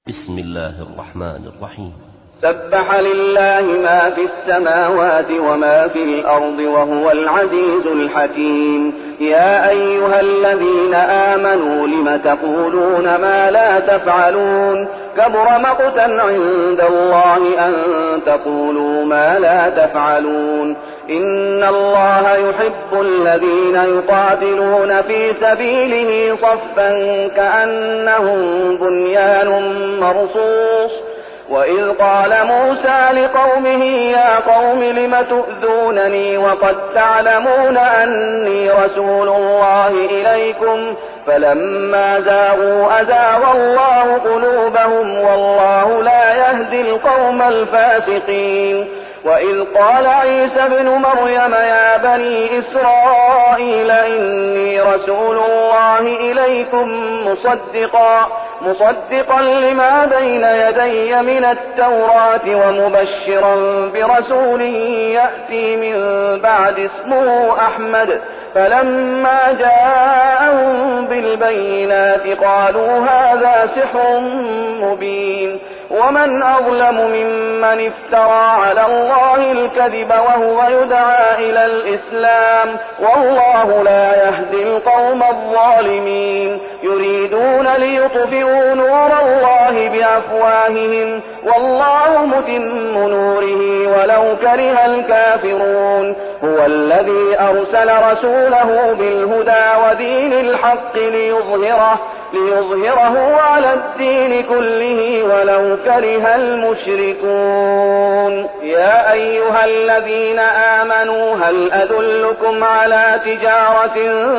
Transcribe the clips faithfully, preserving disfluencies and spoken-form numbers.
بسم الله الرحمن الرحيم. سبح لله ما في السماوات وما في الأرض وهو العزيز الحكيم. يا أيها الذين آمنوا لم تقولون ما لا تفعلون كبر مقتا عند الله أن تقولوا ما لا تفعلون. إن الله يحب الذين يقاتلون في سبيله صفا كأنهم بنيان مرصوص. وإذ قال موسى لقومه يا قوم لم تؤذونني وقد تعلمون أني رسول الله إليكم فلما زاغوا أزاغ الله قلوبهم والله لا يهدي القوم الفاسقين. وإذ قال عيسى ابن مريم يا بني إسرائيل إني رسول الله إليكم مصدقا مصدقا لما بين يدي من التوراة ومبشرا برسول يأتي من بعد اسمه أحمد. فلما جاءهم بالبينات قالوا هذا سحر مبين. ومن أظلم ممن افترى على الله الكذب وهو يدعى إلى الإسلام والله لا يهدي القوم الظالمين. يريدون ليطفئوا نور الله بأفواههم والله متم نوره ولو كره الكافرون. هو الذي أرسل رسوله بالهدى ودين الحق ليظهره ليظهره على الدين كله ولو كره المشركون. يا أيها الذين آمنوا هل أدلكم على تجارة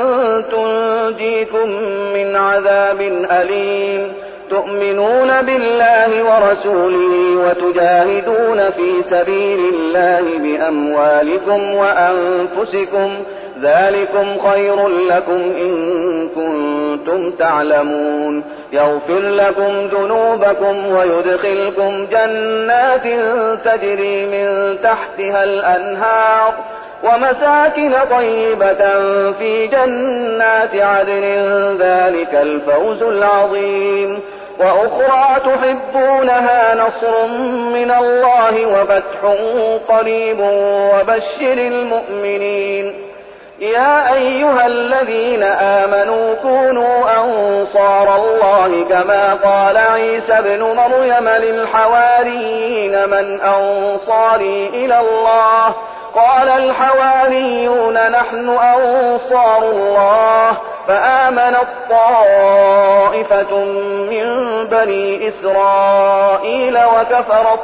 تنجيكم من عذاب أليم تؤمنون بالله ورسوله وتجاهدون في سبيل الله بأموالكم وأنفسكم ذلكم خير لكم إن كنتم تعلمون. يغفر لكم ذنوبكم ويدخلكم جنات تجري من تحتها الأنهار ومساكن طيبة في جنات عدن ذلك الفوز العظيم. وأخرى تحبونها نصر من الله وفتح قريب وبشر المؤمنين. يا أيها الذين آمنوا كونوا أنصار الله كما قال عيسى ابن مريم للحواريين من أنصاري إلى الله قال الحواريون نحن أنصار الله. فآمنت طائفة من بني إسرائيل وكفرت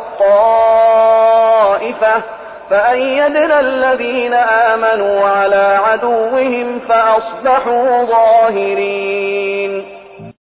طائفة فأيدنا الذين آمنوا على عدوهم فأصبحوا ظاهرين.